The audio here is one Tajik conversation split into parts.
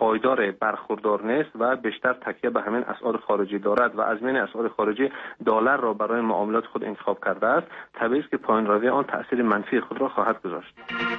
پایدار برخوردار نیست و بیشتر تکیه به همین اسعار خارجی دارد و از بین اسعار خارجی دلار را برای معاملات خود انتخاب کرده است، طبیعی است که پایین روی آن تاثیر منفی خود را خواهد گذاشت.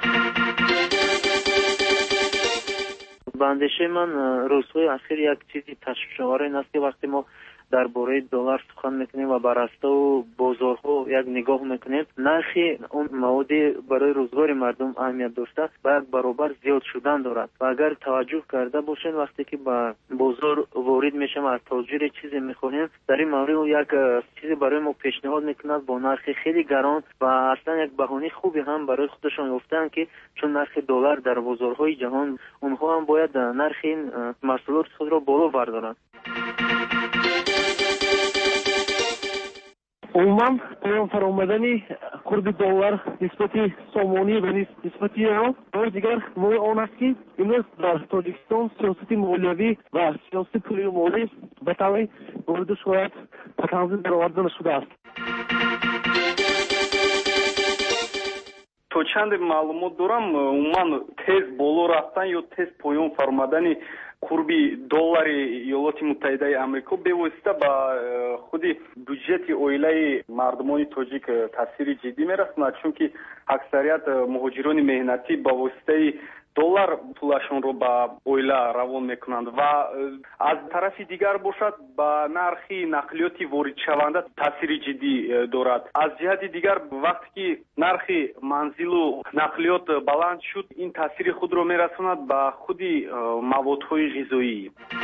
به اندیشه من روزهای اخیر یک چیزی تشویش‌آور این است که وقتی ما درباره دلار سخن میکنیم و بر راستا و بازارها یک نگاه میکنیم، نرخی اون موادی برای روزگار مردم اهمیت داشته و یک برابر زیاد شدن دارد و اگر توجه کرده باشین وقتی که به بازار وارد میشیم از تاجر چیزی میخواهیم، در این مورد یک چیزی برای ما پیشنهاد میکند با نرخ خیلی گران و اصلا یک بهانه خوبی هم برای خودشان یافتند که چون نرخ دلار در بازارهای جهان، اونها هم باید نرخ این محصولات خود را بالا بردارند. عموما پایان فرآمدن کورد دلار نسبت سامانی و نسبت یورو بار دیگر موضوع آن است که امروز در تاجیکستان سیاست مالیوی و سیاست پولی مالی به طور مورد صورت به تنظیم درآورده شده است. تو چند معلومات دارم، عموما تez بالا رفتن یا تez پایان فرآمدن курби доллари Иёлоти Муттаҳидаи Амрико бевосита ба худи бюджети оилаи мардумони тоҷик таъсири ҷиддӣ мерасонад, чунки аксарият муҳоҷирони меҳнатӣ ба воситаи доллар пулашонро ба оила равон мекунанд ва аз тарафи дигар бошад ба нархи нақлиёти воридшаванда таъсири ҷиддӣ дорад. Аз ҷиҳати дигар вақте ки нархи манзилу нақлиёт баланд шуд, ин таъсири худро мерасонад ба худи маводҳои ғизоӣ.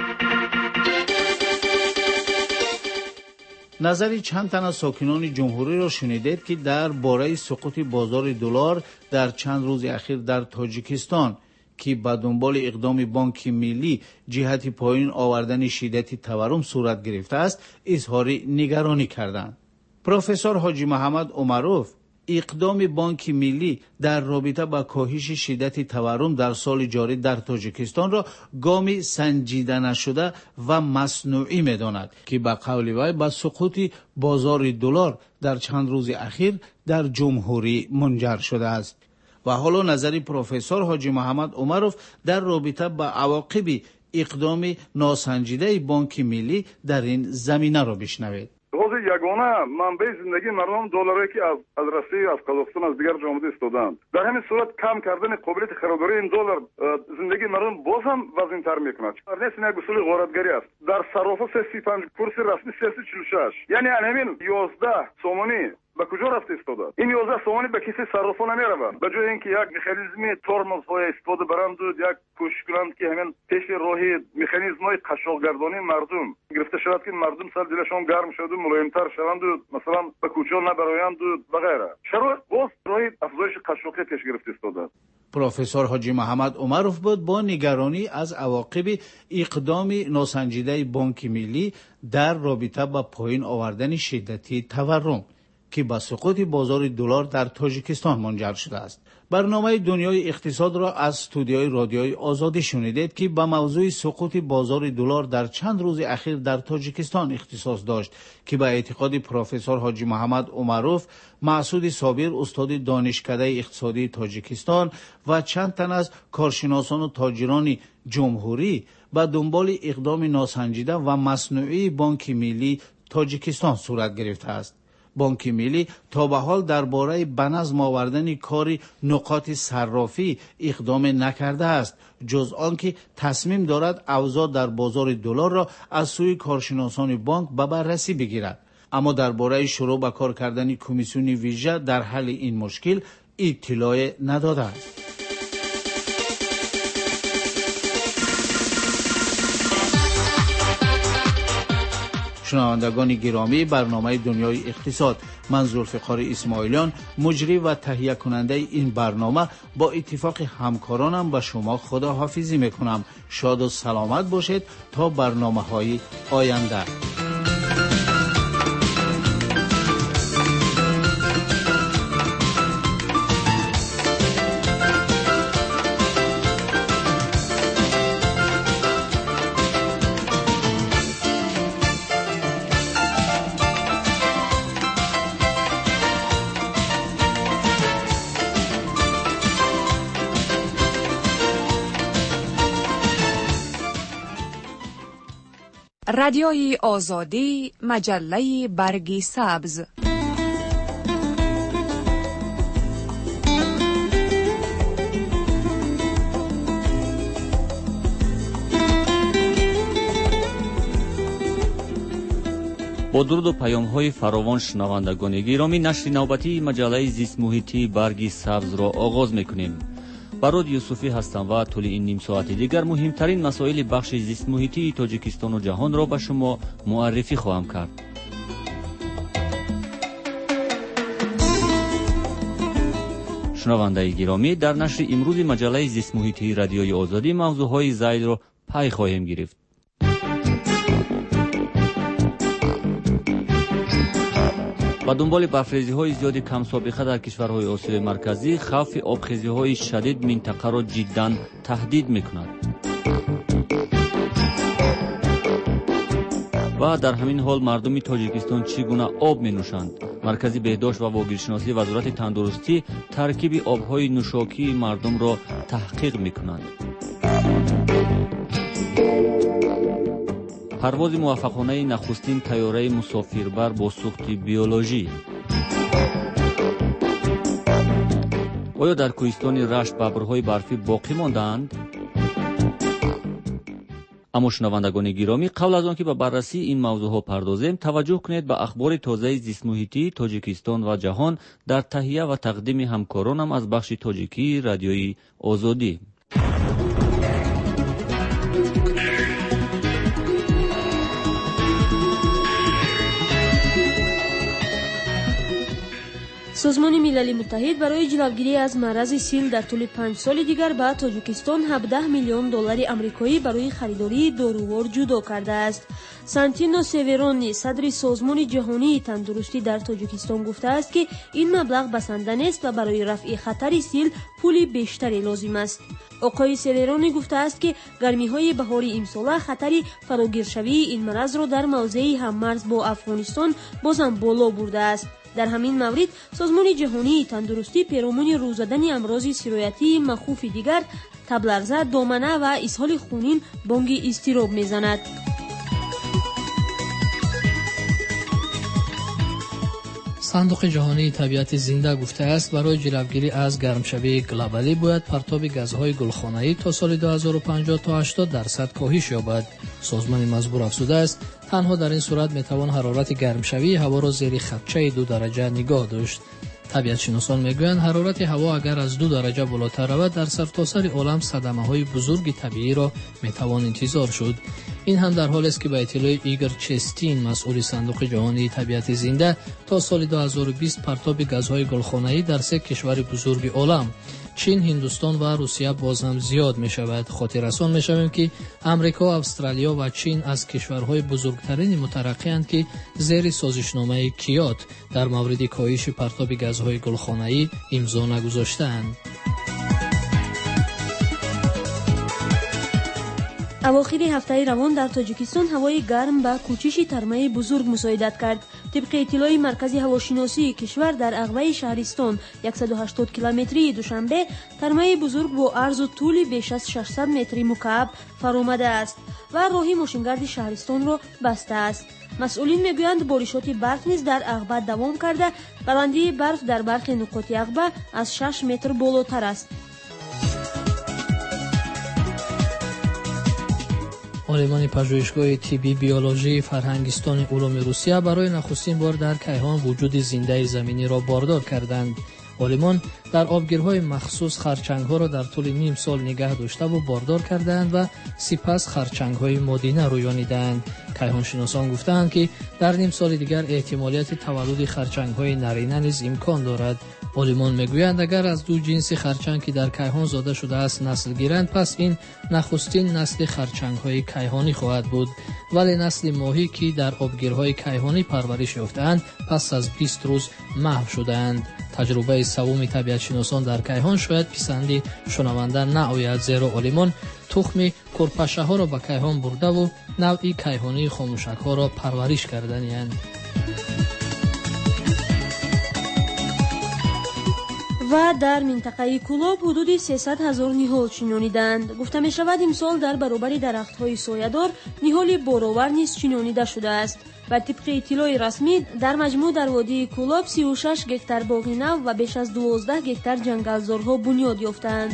نظری چند تن از ساکنان جمهوری را شنیدید که در باره سقوط بازار دلار در چند روز اخیر در تاجیکستان که به دنبال اقدام بانک ملی جهت پایین آوردن شدت تورم صورت گرفته است اظهار نگرانی کردند. پروفسور حاجی محمد عمروف اقدام بانک ملی در رابطه با کاهش شدت تورم در سال جاری در تاجیکستان را گامی سنجیده نشده و مصنوعی می‌داند که به قول وی به سقوط بازار دلار در چند روز اخیر در جمهوری منجر شده است. و حالا نظر پروفسور حاجی محمد عمروف در رابطه با عواقب اقدام ناسنجیده بانک ملی در این زمینه را بشنوید. یگانه منبع زندگی مردم دلاری که از روسیه، از قزاقستان، از دیگر جامعه استودند. در همین صورت کم کردن قابلیت خریداری این دلار زندگی مردم باز هم وزین‌تر میکند. نیست این یک اصول غارتگری است. در صرافه 35 کورس رسمی 46. یعنی همین 11 سومانی به کجا رفته استفاده؟ این 11 سومانی به کسی صرافا نمیروند. به جای اینکه یک مکانیزمی ترمزهای استفاده برند و یک کوشش کنند که همین پیش راهی مکانیزم‌های قشاق‌گردانی مردم گرفته شود که مردم سر دلشون گرم شود و ملایم‌تر شوند و مثلا به کوچه نبرایند و غیره. شرایط باز راهی افزایش قشاقی پیش گرفته استفاده. پروفسور حاجی محمد عمروف بود با نگرانی از عواقب اقدام ناسنجیده بانک ملی در رابطه با پایین آوردن شدت تورم که به سقوط بازار دلار در تاجیکستان منجر شده است. برنامه دنیای اقتصاد را از استودیوی رادیوی آزادی شنیدید که به موضوع سقوط بازار دلار در چند روز اخیر در تاجیکستان اختصاص داشت که به اعتقاد پروفسور حاجی محمد عمروف، مسعود صابر استاد دانشکده اقتصادی تاجیکستان و چند تن از کارشناسان و تاجران جمهوری به دنبال اقدام ناسنجیده و مصنوعی بانک ملی تاجیکستان صورت گرفته است. بانک ملی تا به حال درباره به نظم آوردن کار نقاط صرافی اقدام نکرده است، جز آنکه تصمیم دارد اوضاع در بازار دلار را از سوی کارشناسان بانک به بررسی بگیرد. اما درباره شروع به کار کردن کمیسیون ویژه در حل این مشکل اطلاع نداده است. شنوندگان گرامی، برنامه دنیای اقتصاد، من ذوالفقار اسماعیلیان مجری و تهیه کننده این برنامه با اتفاق همکارانم به شما خداحافظی میکنم. شاد و سلامت باشید تا برنامه‌های آینده. رادیوی آزادی، مجله برگ سبز. با درود و پیام‌های فراوان شنوندگان گرامی، نشر نوبتی مجله زیست محیطی برگ سبز را آغاز می‌کنیم. برود یوسفی هستم و طول این نیم ساعت دیگر مهمترین مسائل بخش زیست محیطی تاجیکستان و جهان را به شما معرفی خواهم کرد. شنوندگان گرامی، در نشر امروز مجله زیست محیطی رادیوی آزادی موضوعهای زائد را پی خواهیم گرفت. با دنبال برفریزی‌های زیاد کم سابقه در کشورهای آسیای مرکزی، خوف آبخیزی‌های شدید منطقه را جداً تهدید می‌کند. و در همین حال مردم تاجیکستان چگونه آب می‌نوشند؟ مرکز بهداشت و واگیرشناسی وزارت تندرستی ترکیب آب‌های نوشاکی مردم را تحقیق می‌کند. پرواز موفقانه نخستین طیاره مسافربر با سوخت بیولوژی. آیا در کوهستان رشت ببرهای برفی باقی ماندند؟ اما شنوندگان گرامی، قبل از آنکه به بررسی این موضوعها پردازیم، توجه کنید به اخبار تازه زیست محیطی تاجیکستان و جهان در تهیه و تقدیم همکارانم از بخش تاجیکی رادیوی آزادی. سازمان ملل متحد برای جلوگیری از مرض سیل در طول 5 سال دیگر به تاجیکستان 17 میلیون دلار آمریکایی برای خریداری دارووار جدا کرده است. سانتینو سیورونی، صدر سازمان جهانی تندرستی در تاجیکستان گفته است که این مبلغ بسنده نیست و برای رفع خطر سیل پول بیشتری لازم است. آقای سیورونی گفته است که گرمی‌های بهاری امسال خطر فراگیرشوی این مرض را در موضع هممرز با افغانستان بازم بالا برده است. در همین مورد سازمان جهانی تندرستی پیرامون روزدن امراض سرایتی مخوف دیگر تب لرزه، دامنه و اسهال خونین بانگ اضطراب میزند. صندوق جهانی طبیعت زنده گفته است برای جلوگیری از گرمشوی گلوبالی باید پرتاب گازهای گلخانه‌ای تا سال 2050 تا 80% کاهش یابد. سازمان مزبور افزوده است تنها در این صورت میتوان حرارت گرمشوی هوا را زیر خطچه 2 درجه نگاه داشت. طبیعت شناسان میگویند حرارت هوا اگر از 2 درجه بالاتر رود در سرتاسر عالم صدمه‌های بزرگ طبیعی را میتوان انتظار شد. این هم در حالی است که به اطلاع ایگور چستین، مسئول صندوق جهانی طبیعت زنده، تا سال 2020 پرتاب گازهای گلخانه‌ای در 3 کشور بزرگ عالم چین، هندوستان و روسیه باز هم زیاد می شود. خاطر رسان می شویم که امریکا، استرالیا و چین از کشورهای بزرگترین مترقی اند که زیر سازشنامه کیوت در مورد کاهش پرتاب گازهای گلخانه‌ای امضا نگذاشته‌اند. اواخر هفته روان در تاجیکستان هوای گرم به کوچش ترمه بزرگ مساعدت کرد. طبق اطلاع مرکز هواشناسی کشور در عقبه شهرستان 180 کیلومتری دوشنبه ترمه بزرگ با عرض و طول بیش از 600 متر مکعب فرآمده است و راه ماشینگرد شهرستان را بسته است. مسئولین میگویند بارشات برف نیز در عقبه دوام کرده. بلندی برف در برخی نقاط عقبه از 6 متر بالاتر است. عالمان پژوهشگاه طبی بیولوژی فرهنگستان علوم روسیه برای نخستین بار در کیهان وجود زنده زمینی را باردار کردند. عالمان در آبگیرهای مخصوص خرچنگ‌ها را در طول نیم سال نگه داشته و باردار کردند و سپس خرچنگ‌های مادینه رویانیدند. کیهانشناسان گفتند که در نیم سال دیگر احتمالیت تولد خرچنگ‌های نرینه نیز امکان دارد. عالمان میگویند اگر از 2 جنس خرچنگ که در کیهان زاده شده است نسل گیرند، پس این نخستین نسل خرچنگ‌های کیهانی خواهد بود. ولی نسل ماهی که در آبگیرهای کیهانی پرورش یافته‌اند پس از 20 روز محو شده‌اند. تجربه سوم طبیعت شناسان در کیهان شاید پسند شنونده نآید، زیرا عالمان تخم کرپشه‌ها را به کیهان برده و نوعی کیهانی خاموشک‌ها را پرورش کرده‌اند. و در منطقه کلوب حدود 300,000 نهال چینانیدند. گفته می شود امسال در برابر درخت‌های سایه‌دار نهال بارآور نیز چینانیده شده است. و طبق اطلاع رسمی در مجموع در وادی کلوب 36 گکتار باغ نو و بیش از 12 گکتار جنگلزارها بنیاد یافتند.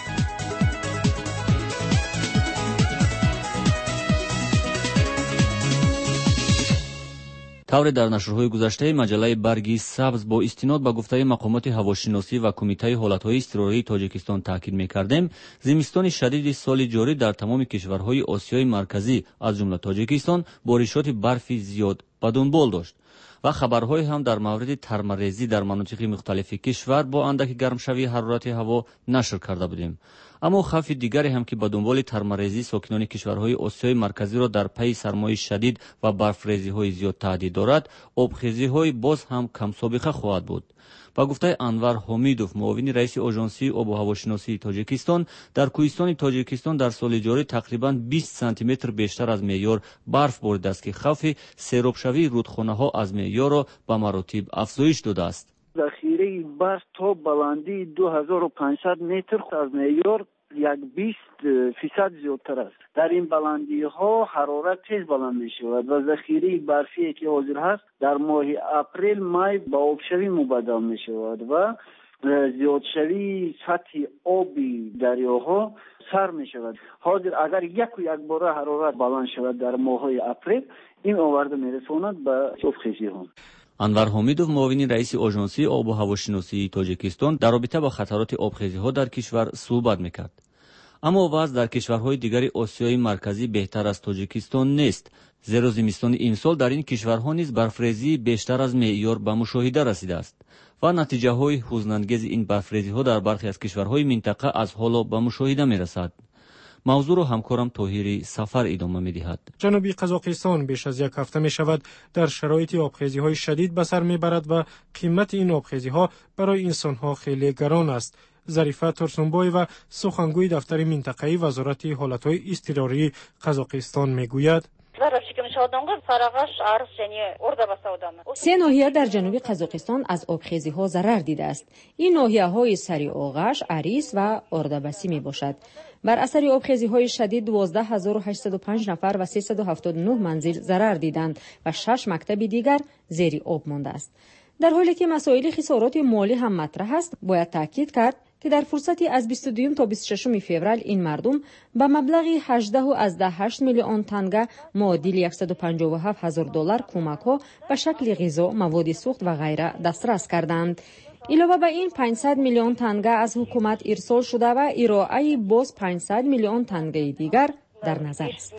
طور در نشرهای گذشته مجله برگی سبز با استناد به گفته مقامات هواشناسی و کمیته حالتهای اضطراری تاجیکستان تاکید می‌کردیم زمستان شدید سال جاری در تمام کشورهای آسیای مرکزی از جمله تاجیکستان بارشات برفی زیاد به دنبال داشت و خبرهای هم در مورد ترمه‌ریزی در مناطق مختلف کشور با اندک گرمشوی حرارت هوا نشر کرده بودیم. اما خوف دیگری هم که به دنبال ترمه‌ریزی ساکنان کشورهای آسیای مرکزی را در پی سرمای شدید و برفریزی‌های زیاد تهدید دارد، آبخیزی‌های باز هم کم سابقه خواهد بود. با گفته انور حمیدوف، معاون رئیس آژانسی آب و هواشناسی تاجیکستان، در کوهستان تاجیکستان در سال جاری تقریباً 20 سانتی متر بیشتر از معیار برف باریده است که خوف سیراب‌شوی رودخانه‌ها از معیار را به مراتب افزایش داده است. ذخیره برف تا بلندی 2500 متر از معیار 20% زیادتر است. در این بلندی ها حرارت تیز بلند می شود و ذخیره برفی که حاضر هست در ماه اپریل مای با آبشوی مبدل می شود و زیادشوی سطح آبی دریاها سر می شود. حاضر اگر یک بار حرارت بلند شود در ماه اپریل، این آورده می رساند به آبخیزی ها. انور حمیدوف، معاون رئیس آژانسی آب و هواشناسی تاجیکستان، در رابطه با خطرات آبخیزی‌ها در کشور صحبت می‌کرد. اما وضع در کشورهای دیگر آسیای مرکزی بهتر از تاجیکستان نیست، زیرا زمستان امسال در این کشورها نیز برفریزی بیشتر از معیار به مشاهده رسیده است و نتیجه‌های حزن‌انگیز این برفریزی‌ها در برخی از کشورهای منطقه از حالا به مشاهده می‌رسد. موضوع را همکارم طاهری سفر ادامه می‌دهد. جنوبی قزاقستان بیش از یک هفته می‌شود در شرایط آبخیزی‌های شدید به سر می‌برد و قیمت این آبخیزی‌ها برای انسان‌ها خیلی گران است. ظریفه ترسنبای و سخنگوی دفتر منطقه‌ای وزارت حالت‌های اضطراری قزاقستان می‌گوید: سه ناحیه در جنوب قزاقستان از آبخیزی‌ها ضرر دیده است. این ناحیه‌های سری آغش، اریس و اردبسی میباشد. بر اثر آبخیزی‌های شدید 12805 نفر و 379 منزل ضرر دیدند و 6 مکتب دیگر زیر آب مانده است. در حالی که مسائل خسارات مالی هم مطرح است، باید تاکید کرد که در فرصتی از 22 تا 26 فوریه این مردم به مبلغ 18.8 میلیون تنگه معادل $157,000 کمک‌ها به شکل غذا، مواد سوخت و غیره دسترس کردند. علاوه بر این 500 میلیون تنگه از حکومت ارسال شده و ارائه باز 500 میلیون تنگه دیگر در نظر است.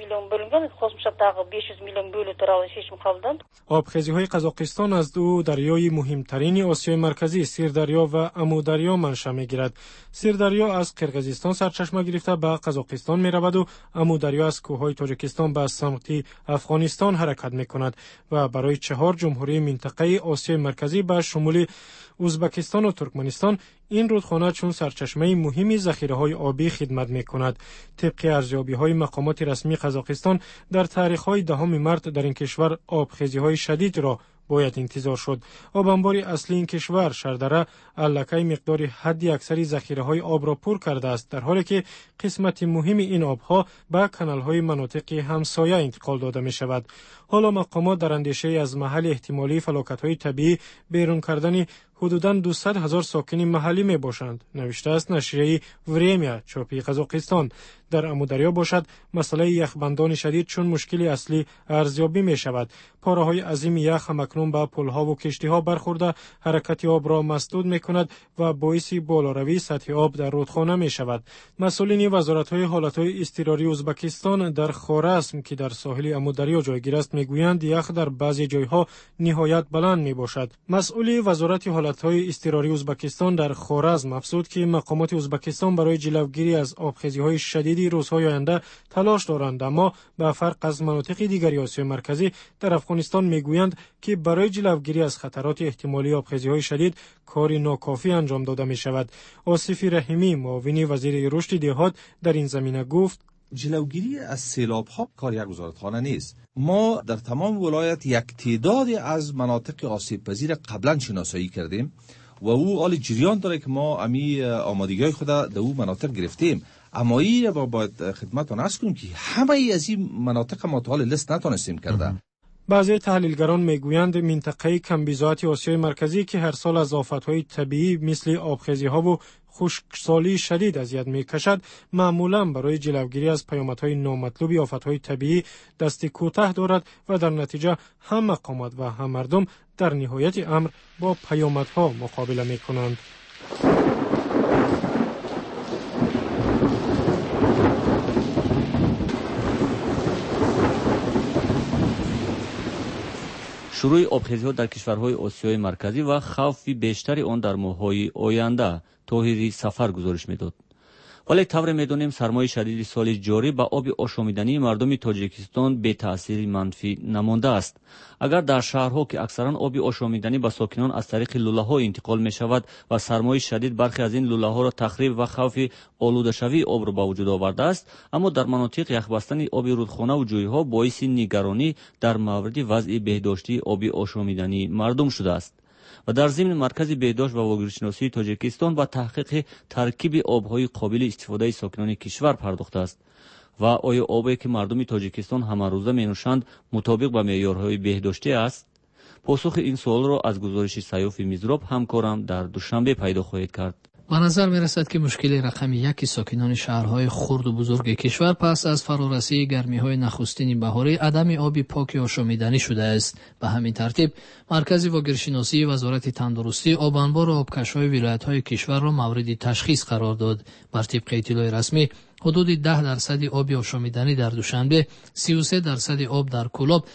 آبخیزی‌های قزاقستان از دو دریای مهمترین آسیای مرکزی سیردریا و امودریا منشأ می‌گیرد. سیردریا از قرقیزستان سرچشمه گرفته به قزاقستان می‌رود و امودریا از کوههای تاجیکستان به سمت افغانستان حرکت می‌کند و برای 4 جمهوری منطقه آسیای مرکزی به شمول ازبکستان و ترکمنستان این رودخانه چون سرچشمه مهمی ذخیره‌های آبی خدمت می‌کند. طبق ارزیابی‌های مقامات رسمی قزاقستان در تاریخ‌های 10 مارس در این کشور آبخیزی‌های شدید را باید انتظار شد. آب انبار اصلی این کشور شردره الکی مقدار حدی اکثری ذخیره‌های آب را پر کرده است، در حالی که قسمت مهم این آبها به کانال‌های مناطق همسایه انتقال داده می‌شود. حالا مقامات در اندیشه از محل احتمالی فلاکت‌های طبیعی بیرون کردن حدوداً 200,000 ساکن محلی می باشند، نوشته است نشریه وریمیا چاپی قزاقستان. در امودریا باشد مسئله یخبندان شدید چون مشکل اصلی ارزیابی می شود. پاره‌های عظیم یخ همکنون به پل‌ها و کشتی‌ها برخورده حرکت آب را مسدود می کند و باعث بالاروی سطح آب در رودخانه می شود. مسئولین وزارت‌های حالت‌های اضطراری ازبکستان در خوارزم که در ساحل امودریا جایگیر است میگویند یخ در بعضی جایها نهایت بلند می باشد. مسئول وزارت حالت‌های اضطراری ازبکستان در خوارزم افزود که مقامات ازبکستان برای جلوگیری از آبخیزی‌های شدید روزهای آینده تلاش دارند، اما به فرق از مناطق دیگر آسیای مرکزی در افغانستان میگویند که برای جلوگیری از خطرات احتمالی آبخیزی‌های شدید کار ناکافی انجام داده می شود. آصف رحیمی، معاون وزیر رشد دهات، در این زمینه گفت: جلوگیری از سیلاب‌ها کار یک وزارتخانه نیست. ما در تمام ولایت یک تعدادی از مناطق آسیب پذیر قبلا شناسایی کردیم و او حال جریان داره که ما امی آمادگی خود در او مناطق گرفتیم. اما این باید خدمتتون عرض کنیم که همه از این مناطق ما تا حال لیست نتونستیم کرده. بعضی تحلیلگران میگویند منطقه کمبیزات آسیای مرکزی که هر سال از آفت‌های طبیعی مثل آبخیزی‌ها و خشکسالی شدید اذیت می‌کشد، معمولاً برای جلوگیری از پیامدهای نامطلوب آفت‌های طبیعی دست کوتاه دارد و در نتیجه هم مقامات و هم مردم در نهایت امر با پیامدها مقابله می‌کنند. شروع آبخیزی‌ها در کشورهای آسیای مرکزی و خوف بیشتری آن در ماه‌های آینده طاهری سفر گزارش می‌داد. ولی طور می‌دانیم سرمای شدید سال جاری با آب آشامیدنی مردم تاجیکستان به تأثیر منفی نمانده است. اگر در شهرها که اکثرا آب آشامیدنی به ساکنان از طریق لوله‌ها انتقال می‌شود و سرمای شدید برخی از این لوله‌ها را تخریب و خوف آلوده شوی آب را به وجود آورده است، اما در مناطق یخبستن آب رودخانه و جوی‌ها باعث نگرانی در مورد وضع بهداشتی آب آشامیدنی مردم شده است. و در ضمن مرکز بهداشت و واگیرشناسی تاجیکستان با تحقیق ترکیب آب‌های قابل استفاده ساکنان کشور پرداخته است و آیا آبی که مردم تاجیکستان همه روزه می‌نوشند مطابق با معیارهای بهداشتی است؟ پاسخ این سوال را از گزارش سیاف میزراب همکارم در دوشنبه پیدا خواهید کرد. به نظر می رسد که مشکل رقم یکی ساکنان شهرهای خرد و بزرگ کشور پس از فرارسی گرمی‌های نخستین بهاری عدم آب پاک آشامیدنی شده است. به همین ترتیب مرکز واگیرشناسی وزارت تندرستی آب انبار و آبکش‌های ولایت‌های کشور را مورد تشخیص قرار داد. بر طبق اطلاع رسمی حدود 10% آب آشامیدنی در دوشنبه، 33% آب در کلاب،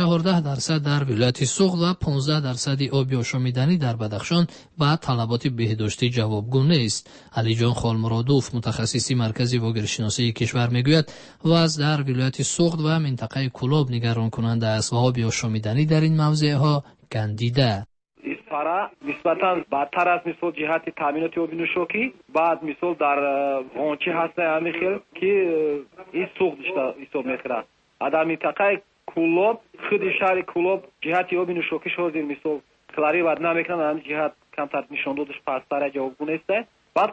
14% در ولایت سوغد و 15% آب آشامیدنی در بدخشان با طلبات بهداشتی جوابگو نیست. علی جان خالمرادوف متخصص مرکز واگیرشناسی کشور میگوید وضع در ولایت سوغد و منطقه کلاب نگران کننده است و آب آشامیدنی در این موضع‌ها گندیده. پارا نسبتاً بدتر است مثل جهت تامینات آب نوشابه. بعد مثل در غنچه هست امیخل که این سوخت حساب میکنه. در منطقه کلاب خود شهر کلاب جهت آب نوشابه شده مثل کلاری بعد نمیکنه آن جهت کمتر نشان دادش پستر جوابگو نیست. بعد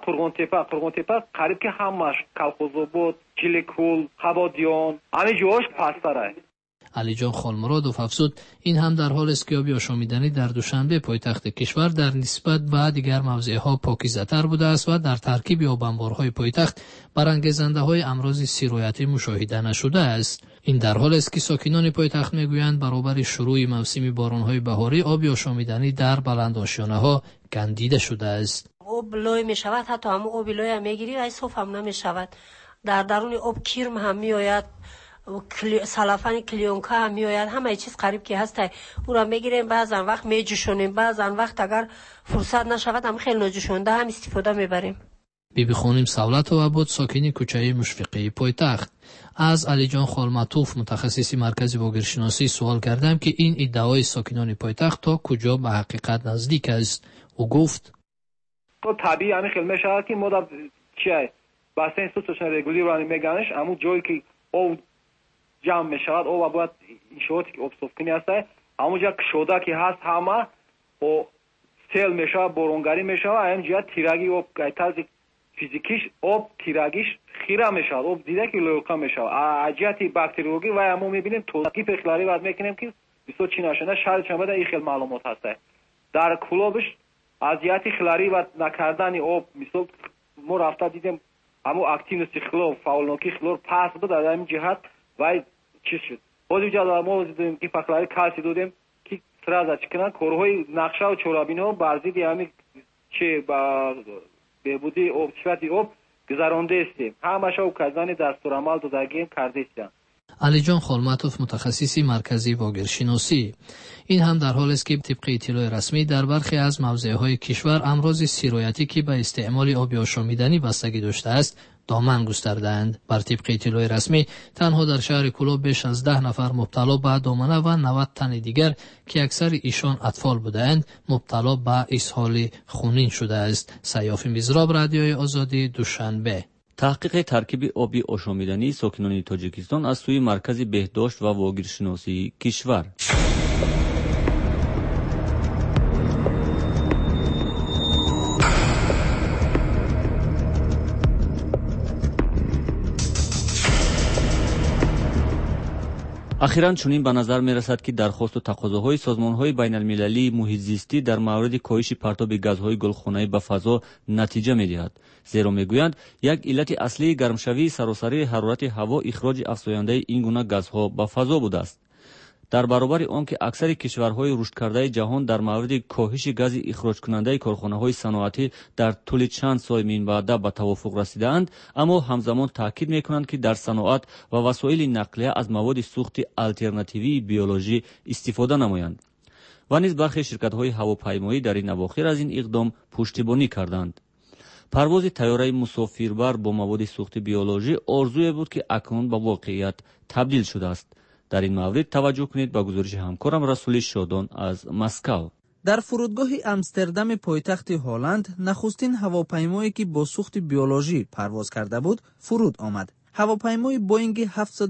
قرغون تپه قریب که همش کلخوزآباد، جلیکول، خبادیان همه جاش پستره. علی جان خالمرادوف افزود این هم در حال است که آب آشامیدنی در دوشنبه پایتخت کشور در نسبت به دیگر موضع‌ها پاکیزه‌تر بوده است و در ترکیب آب انبارهای پایتخت برانگیزنده‌های امراض سیرایتی مشاهده نشده است. این در حال است که ساکنان پایتخت میگویند برابر شروع موسم باران‌های بهاری آب آشامیدنی در بلندآشیانه‌ها گندیده شده است. آب لای می‌شود، حتی هم آب لای هم می‌گیری و صاف هم نمی‌شود. در درون آب کرم هم می‌آید، سلافان کلیونکا هم میآید، همه چیز قریب که هست او را میگیریم، بعضا وقت میجوشونیم، بعضا وقت اگر فرصت نشود هم خیلی نجوشونده هم استفاده میبریم. بیبی خانم سولت و عبود ساکن کوچه مشفقه پایتخت. از علی جان خالمطوف متخصص مرکز واگیرشناسی سوال کردم که این ادعای ساکنان پایتخت تا کجا به حقیقت نزدیک است. او گفت تو طبیعی همین خیلی میشود که ما در چیه بسته اینستوتوشن رگولی رو میگنش همون جایی که او جمع میشود او باید انشاءاتی که آب صفکنی هست همونجا شده که هست همه و سیل میشود، بارانگری میشود، همینجا تیرگی آب گایتاز فیزیکیش آب تیرگیش خیره میشود، آب دیده که لوکا میشود اجیاتی باکتریولوژی و همون میبینیم توزیع پخلاری بعد میکنیم که بسیار چی نشده شاید چند بده این خیلی معلومات هست. در کلوبش اجیاتی خلاری و نکردن آب مثل ما رفته دیدیم همون اکتیونسی خلور فاولنوکی خلور پاس بود در این جهت وای چی شد بازی جدا ما دیدیم که پخلاری کالسی دادیم که سراز چکنن کورهای نقشه و چورابینو برزید همین چه با بهبودی آب صفتی آب گذرانده استیم همه شو کزانی دستورالعمل دادگیم کرده استیم. علی جان خالمطوف متخصص مرکزی واگیرشناسی. این هم در حال است که طبق اطلاع رسمی در برخی از موضع‌های کشور امراض سیرایتی که به استعمال آب آشامیدنی بستگی داشته است دامن گستردند. بر طبق اطلاع رسمی تنها در شهر کلاب بیش از 10 نفر مبتلا به دامنه و 90 تن دیگر که اکثر ایشان اطفال بودند مبتلا به اسهال خونین شده است. سیاف میزراب رادیوی آزادی دوشنبه. تحقیق ترکیب آبی آشامیدنی ساکنان تاجیکستان از سوی مرکز بهداشت و واگیرشناسی کشور. ахиран чунин ба назар мерасад ки дархосту тақозоҳои созмонҳои байналмилалии муҳитзистӣ дар мавриди коҳиши партоби газҳои гулхонаӣ ба фазо натиҷа медиҳад, зеро мегӯянд як иллати аслии гармшавии саросарии ҳарорати ҳаво ихроҷи афзояндаи ин гуна газҳо ба фазо будааст. дар баробари он ки аксари кишварҳои рушдкардаи ҷаҳон дар мавриди коҳиши гази ихроҷкунандаи корхонаҳои саноатӣ дар тӯли чанд соли минбаъда ба тавофуқ расидаанд, аммо ҳамзамон таъкид мекунанд ки дар саноат ва васоили нақлия аз маводи сӯхти алтернативии биолоҷӣ истифода намоянд. ва низ бархе ширкатҳои ҳавопаймоӣ дар ин авохир аз ин иқдом пуштибонӣ карданд. парвози тайёраи мусофирбар бо маводи сӯхти биолоҷӣ орзуе буд ки акнун ба воқеият табдил шудааст. дар ин маврид таваҷҷӯҳ кунед ба гузориши ҳамкорам Расули Шодон аз Москав. дар фурудгоҳи Амстердами пойтахти Ҳолланд нахустин ҳавопаймое ки бо сӯхти биолоҷӣ парвоз карда буд, фуруд омад. ҳавопаймои Боинги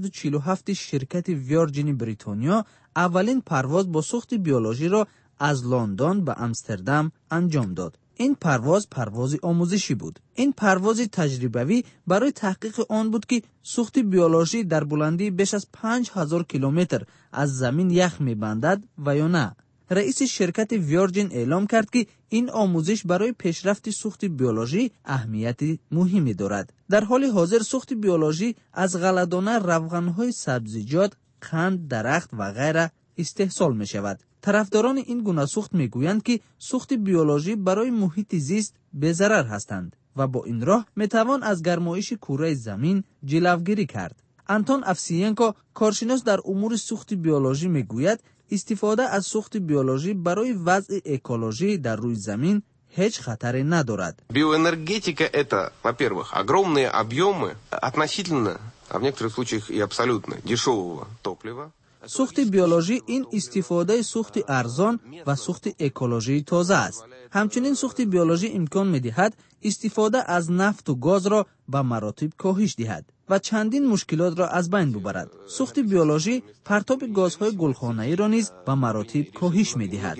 747 ширкати Virgin Бритониё аввалин парвоз бо сӯхти биолоҷиро аз Лондон ба Амстердам анҷом дод. ин парвоз парвози омӯзишӣ буд. ин парвози таҷрибавӣ барои таҳқиқи он буд ки сӯхти биолоҷӣ дар буландии беш аз 5000 километр аз замин ях мебандад ва ё на. раиси ширкати Virgin эълом кард ки ин омӯзиш барои пешрафти сӯхти биолоҷӣ аҳамияти муҳиме дорад. дар ҳоли ҳозир сӯхти биолоҷӣ аз ғалладона равғанҳои сабзиҷот, қанд, дарахт ва ғайра истеҳсол мешавад. тарафдорони ин гуна сӯхт мегӯянд ки сӯхти биолоҷӣ барои муҳити зист безарар ҳастанд ва бо ин роҳ метавон аз гармоиши кураи замин ҷилавгирӣ кард. Антон Овсиенко, коршинос дар умури сӯхти биолоҷӣ, мегӯяд истифода аз сӯхти биолоҷӣ барои вазъи экологӣ дар рӯи замин ҳеҷ хатаре надорад. Биоэнергетика – это, во-первых, огромные объемы относительно, а в некоторых случаях и абсолютно дешевого топлива. сӯхти биолоҷӣ ин истифодаи сӯхти арзон ва сӯхти экологии тоза аст. ҳамчунин сӯхти биолоҷӣ имкон медиҳад истифода аз нафту газро ба маротиб коҳиш диҳад ва чандин мушкилотро аз байн бубарад. сӯхти биолоҷӣ партоби газҳои гулхонаиро низ ба маротиб коҳиш медиҳад.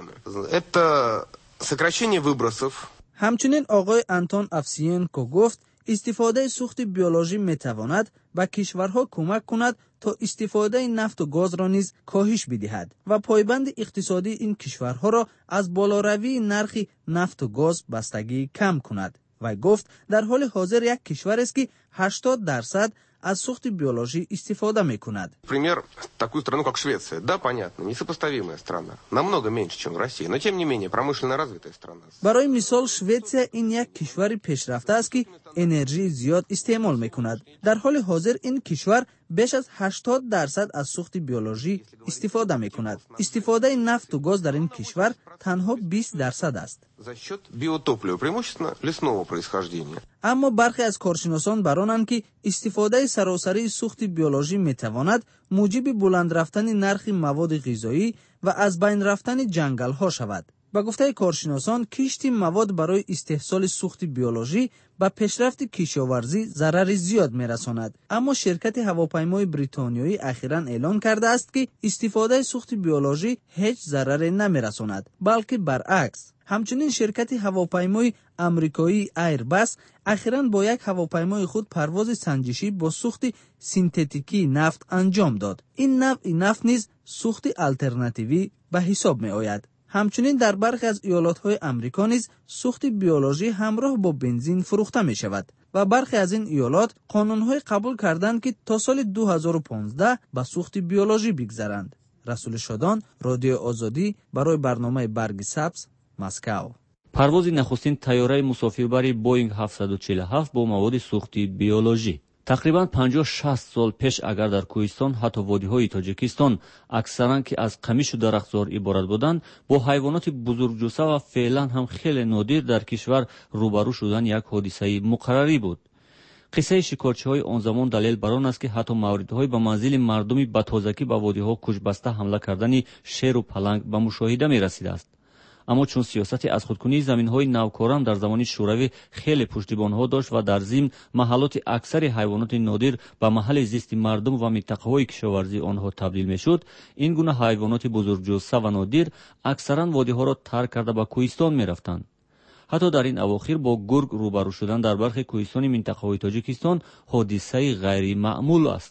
ҳамчунин оғои Антон Овсиенко гуфт, истифодаи сӯхти биолоҷӣ метавонад ба кишварҳо кӯмак кунад то истифодаи нафту газро низ коҳиш бидиҳад ва пойбанди иқтисодии ин кишварҳоро аз болоравии нархи нафту газ бастагӣ кам кунад. вай гуфт, дар ҳоли ҳозир як кишварест ки 80% аз сӯхти биолоҷӣ истифода мекунад. Пример, такую страну, как Швеция. Да, понятно, несопоставимая страна. Намного меньше, чем в России, но тем не менее промышленно развитая страна. барои мисол Шветсия ин як кишвари пешрафта аст ки энержии зиёд истеъмол мекунад. дар ҳоли ҳозир ин кишвар беш аз 80% аз сӯхти биолоҷӣ истифода мекунад. истифодаи нафту газ дар ин кишвар танҳо 20% аст. За счет биотоплива, преимущественно лесного происхождения. аммо бархе аз коршиносон баронанд ки истифодаи саросарии сӯхти биолоҷӣ метавонад муҷиби буланд рафтани нархи маводи ғизоӣ ва аз байн рафтани ҷангалҳо шавад. ба гуфтаи коршиносон, кишти мавод барои истеҳсоли сӯхти биолоҷӣ ба пешрафти кишоварзӣ зарари зиёд мерасонад. аммо ширкати ҳавопаймои бритониёӣ ахиран эълон кардааст ки истифодаи сӯхти биолоҷӣ ҳеҷ зараре намерасонад, балки баръакс. ҳамчунин ширкати ҳавопаймои амрикоии Airbus ахиран бо як ҳавопаймои худ парвози санҷишӣ бо сӯхти синтетикии нафт анҷом дод. ин навъи нафт низ сӯхти алтернативӣ ба ҳисоб меояд. ҳамчунин дар бархе аз иёлотҳои амрико низ сӯхти биолоҷӣ ҳамроҳ бо бензин фурӯхта мешавад ва бархе аз ин иёлот қонунҳое қабул карданд ки то соли 2015 ба сӯхти биолоҷӣ бигзаранд. Расули Шодон, Радиои Озодӣ, барои барномаи Барги Сабз, Москав. парвози нахустин тайёраи мусофирбари Боинг 747 бо маводи сӯхти биолоҷӣ. тақрибан 50-60 сол пеш агар дар кӯҳистон ҳатто водиҳои Тоҷикистон аксаран ки аз қамишу дарахтзор иборат буданд, бо ҳайвоноти бузургҷуса ва феълан ҳам хеле нодир дар кишвар рӯбарӯ шудан як ҳодисаи муқаррарӣ буд. қиссаи шикорчиҳои он замон далел бар он аст ки ҳатто мавридҳои ба манзили мардуми батозакӣ ба водиҳо кӯчбаста ҳамла кардани шеру паланг ба мушоҳида мерасидааст. аммо чун сиёсати аз худкунии заминҳои навкорам дар замони шӯравӣ хеле пуштибонҳо дошт ва дар зимн маҳаллоти аксари ҳайвоноти нодир ба маҳалли зисти мардум ва минтақаҳои кишоварзии онҳо табдил мешуд, ин гуна ҳайвоноти бузургҷуса ва нодир аксаран водиҳоро тарк карда ба кӯҳистон мерафтанд. ҳатто дар ин авохир бо гург рӯбарӯ шудан дар бархи кӯҳистони минтақаҳои Тоҷикистон ҳодисаи ғайримаъмул аст.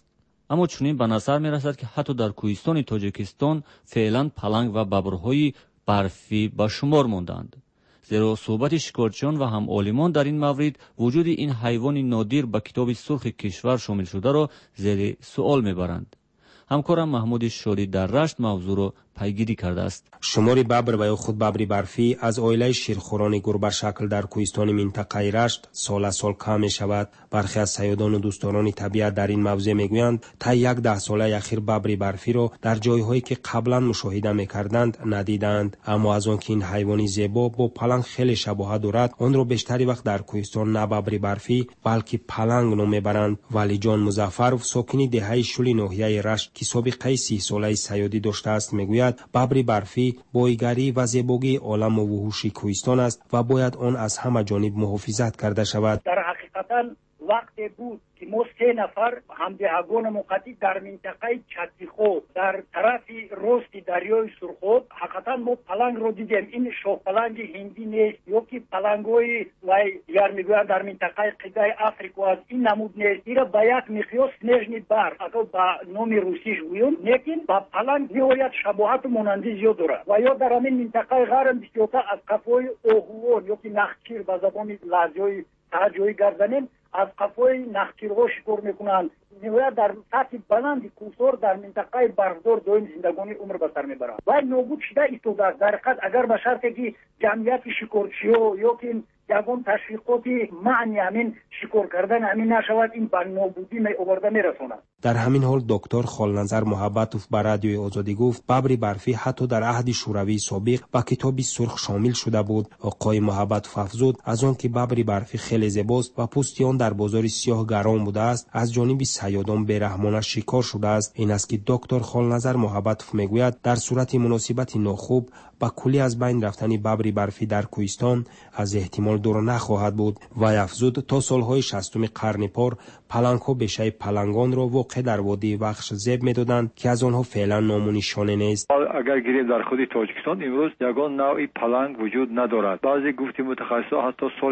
اما چنین به نظر می رسد که حتی در کوهستان تاجیکستان فعلا پلنگ و ببرهای برفی به شمار ماندند. زیرا صحبت شکارچیان و هم عالمان در این مورد وجود این حیوان نادر به کتاب سرخ کشور شامل شده را زیر سوال میبرند. همکارم محمود شادی در رشت موضوع را پیگیری کرده است. شمار ببر و یا خود ببری برفی از عائله شیرخوران گربه شکل در کوهستان منطقه رشت سال از سال کم می شود. برخی از صیادان و دوستداران طبیعت در این موضوع میگویند تا 10 ساله اخیر ببری برفی را در جایهایی که قبلا مشاهده میکردند ندیدند. اما از آنکه این حیوانی زیبا با پلنگ خیلی شباهت دارد، آن را بیشتری وقت در کوهستان نه ببری برفی بلکه پلنگ نام میبرند. ولی جان مظفرов ساکن دهه شل ناحیه رشت که سابقه 30 ساله صیادی داشته است میگوید ببری برفی بایگری و زیبایی عالم و وحوش کوهستان است و باید آن از همه جانب محافظت کرده شود. در حقیقتا وقتی بود که ما 3 نفر همدهگان مقطع در منطقه چتیخو در طرف راست دریای سرخاب حقیقتا ما پلنگ رو دیدیم. این شاه پلنگ هندی نیست یا که پلنگای یار میگویند در منطقه قاره آفریقا از این نمود نیست. ایرا با یک مقیاس نژنی بر اگر با نام روسیش گویم لیکن با پلنگ نهایت شباهت و مانندی زیاد دارد و یا در همین منطقه غرب بسیارتر از قفای اوهوان یا که نخچیر به زبان لهجه تاجوی گردنین از قفای نخچیرها شکار میکنند. نهایت در سطح بلند کوسور در منطقه برفدار دویم زندگانی عمر به سر میبرند و نابود شده ایستاده است. در حقیقت اگر به شرطی که جمعیت شکارچی‌ها یا که یگان تشویقاتی معنی همین شکار کردن همین نشود، این به نابودی آورده میرساند. در همین حال دکتر خالنظر محبتوف به رادیوی آزادی گفت ببری برفی حتی در عهد شوروی سابق با کتاب سرخ شامل شده بود. آقای محبتوف افزود از آن که ببری برفی خیلی زیباست و پوستی آن در بازار سیاه گران بوده است از جانب صیادان بی‌رحمانه شکار شده است. این است که دکتر خالنظر محبتوف میگوید در صورت مناسبت ناخوب با کلی از بین رفتن ببری برفی در کوهستان از احتمال دور نخواهد بود. و افزود تا سالهای 60 قرن پار پلنگ‌ها بیشه پلنگان را واقع در وادی وخش زیب می‌دادند که از آنها فعلا نام و نشانه نیست. اگر گیریم در خود تاجیکستان امروز یگان نوعی پلنگ وجود ندارد. بعضی گفته متخصصان حتی سال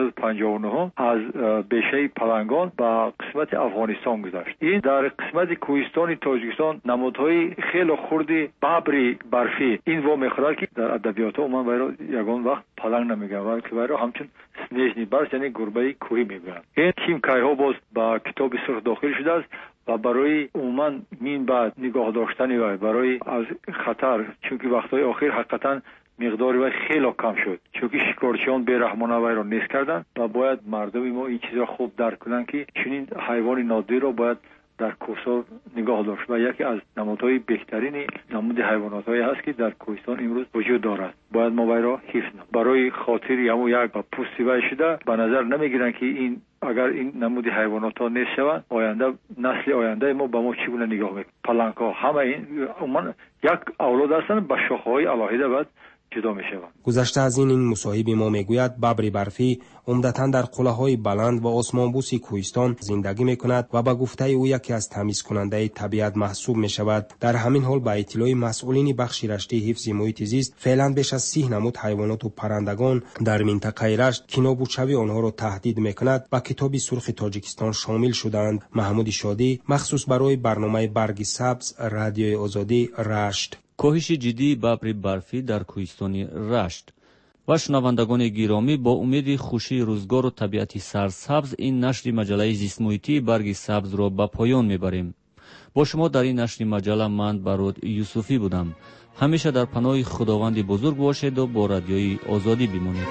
1959 از بیشه پلنگان به قسمت افغانستان گذشت. این در قسمت کوهستان تاجیکستان نمادهای خیلی خردی ببری برفی این وا می‌خورد که در ادبیات عموما برای یگان وقت پلنگ نمیگن بلکه برای همچون سنیجنی برس یعنی گربه کوهی میگن. این کیمکای‌ها باز با کتاب سرخ داخل شده است و برای عموما مین بعد نگاه داشتنی و برای از خطر چون که وقتهای آخر حقیقتا مقداری وای خیلی کم شد چون که شکارچیان بی‌رحمانه وای را نیست کردن و باید مردم ما این چیزا خوب درک کنن که چنین حیوان نادر را باید در کوهستان نگاه داشت و یکی از نمادهای بهترین نمود حیوانات‌هایی هست که در کوهستان امروز وجود دارد. باید ما وای را حفظ کنیم. برای خاطری همون یک پوستی وای شده به نظر نمیگیرن که این اگر این نمود حیوانات‌ها نیست شوند آینده نسل آینده ما به ما چگونه نگاه میکنه. پلنگ‌ها همه این عموما یک اولاد هستند به شاخه‌های علاهده بعد جدا میشوند. گذشته از این مصاحب ما میگوید ببری برفی عمدتاً در قله‌های بلند و آسمانبوس کوهستان زندگی میکند و به گفته او یکی از تمیز کننده طبیعت محسوب میشود. در همین حال با اطلاع مسئولین بخش رشته حفظ محیط زیست فعلا بیش از 30 نمود حیوانات و پرندگان در منطقه رشت که نابودشوی آنها را تهدید میکند با کتاب سرخ تاجیکستان شامل شدند. محمود شادی مخصوص برای برنامه برگ سبز رادیوی آزادی رشت. کاهش جدی ببر برفی در کوهستان رشت. و شنوندگان گرامی با امید خوشی روزگار و طبیعت سرسبز این نشر مجله زیست محیطی برگ سبز را به پایان میبریم. با شما در این نشر مجله من برود یوسفی بودم. همیشه در پناه خداوند بزرگ باشید و با رادیوی آزادی بمانید.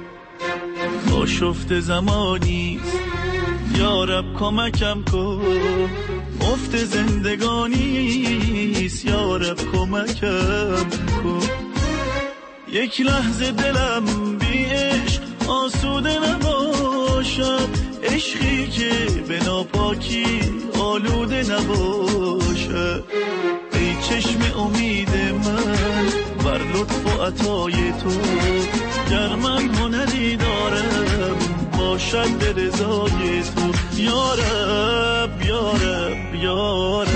آشفت زمانی یا رب کمکم کن، مفت زندگانی یا رب کمکم کن. یک لحظه دلم بی عشق آسوده نباشد، عشقی که به ناپاکی آلوده نباشد. ای چشم امید من بر لطف و عطای تو، گر من هنری دارم باشد به رضای تو. یا رب یا رب یا رب.